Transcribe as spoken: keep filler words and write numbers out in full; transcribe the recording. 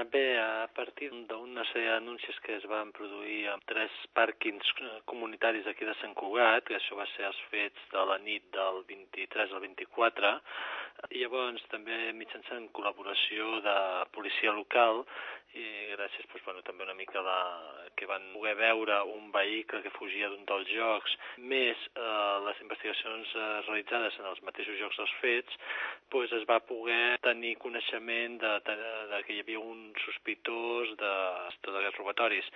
Bé, a partir d'una sèrie d'anuncis que es van produir en tres pàrquings comunitaris aquí de Sant Cugat, que això va ser els fets de la nit del vint-i-tres al vint-i-quatre, i llavors també mitjançant col·laboració de policia local i gràcies doncs, bueno, també una mica la, que van poder veure un vehicle que fugia d'un dels jocs, més eh, les investigacions eh, realitzades en els mateixos jocs dels fets, doncs es va poder tenir coneixement de, de, de que hi havia un sospitós de tots aquests robatoris.